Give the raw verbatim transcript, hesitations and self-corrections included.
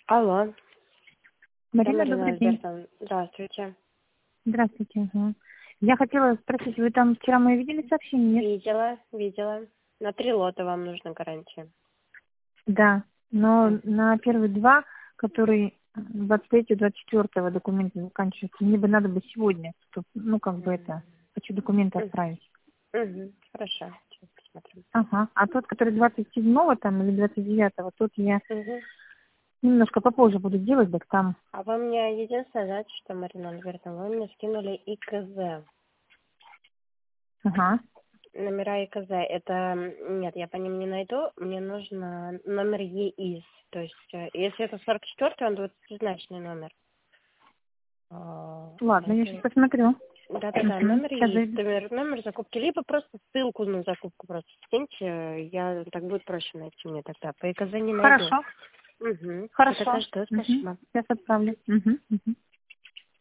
Алло. Да, Марина, Марина добрый день. Альбертовна, здравствуйте. Здравствуйте. Ага. Я хотела спросить, вы там вчера мы видели сообщение, нет? Видела, видела. На три лота вам нужна гарантия. Да, но М. на первые два, которые двадцать третьего двадцать четвёртого документы заканчиваются, мне бы надо бы сегодня, чтоб, ну, как бы это, хочу документы Мгм. отправить. Мгм. Хорошо, сейчас посмотрим. Ага. А тот, который двадцать седьмого там или двадцать девятого, тот я Мгм. немножко попозже буду делать, так там. А вы мне единственное, знаете, что, Марина Альбертовна, вы мне скинули ИКЗ. Ага. Номера ИКЗ, это... м, Нет, я по ним не найду. Мне нужно номер ЕИС. То есть, э, если это сорок четвёртый, он двадцатизначный номер. А, Ладно, я сейчас это... посмотрю. Да-да-да, Угу. номер Сейчас ЕИС, зайду. номер, номер закупки, либо просто ссылку на закупку просто скиньте, я так будет проще найти мне тогда. По ИКЗ не найду. Хорошо. Угу. Все, тогда Хорошо. жду, Угу. спасибо. Сейчас отправлю. Угу. Угу.